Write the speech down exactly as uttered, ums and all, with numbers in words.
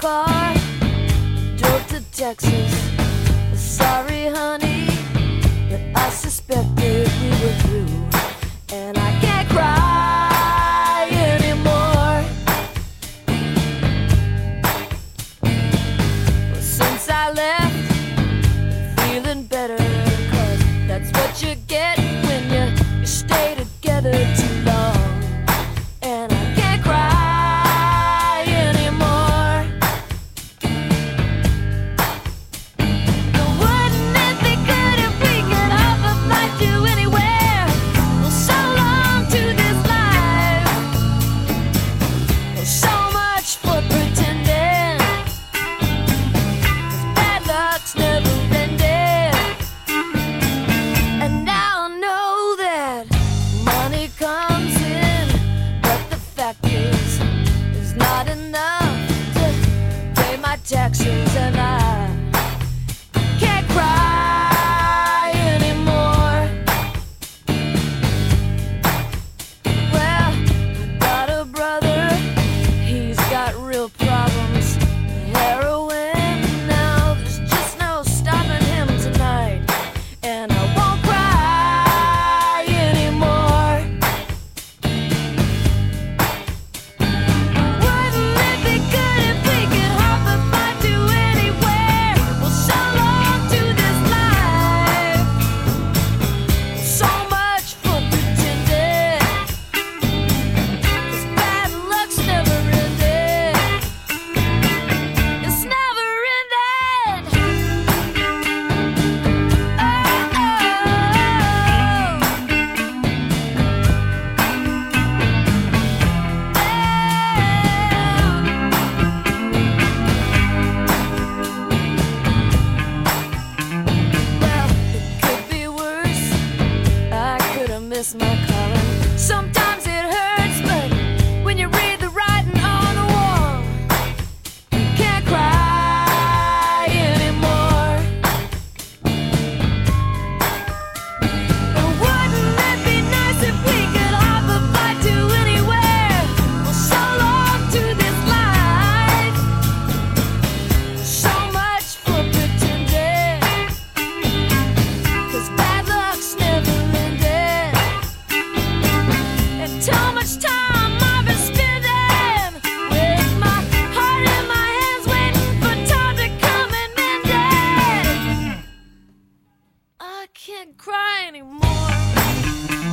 car, drove to Texas. Sorry, honey, but I suspected we were through, and I can't cry anymore. Well, since I left, feeling better, 'cause that's what you get when you, you stay together too long. And I can't cry anymore. But wouldn't it be good if we could hop a flight to anywhere? Well, so long to this life. Well, so much for pretending, 'cause bad luck's never ending. And now I know that money comes in, but the fact is, it's not enough to pay my taxes, and I can't cry anymore. Well, I got a brother, he's got real problems. Heroin, now there's just no stopping him tonight. And I won't cry anymore. Wouldn't it be good if we could hop a flight to anywhere? Well, so long to this life. So much for pretending, 'cause bad luck's never ending. It's never ending. Oh, oh, well, it could be worse. I could have missed my calling. Sometimes it hurts, but when you read the writing on the wall, you can't cry anymore. But wouldn't it be nice if we could hop a flight to anywhere? Well, so long to this life. So much for pretending, 'cause bad luck's never ending. And too much time I've been spending with my heart in my hands, waiting for time to come and mend it. I can't cry anymore.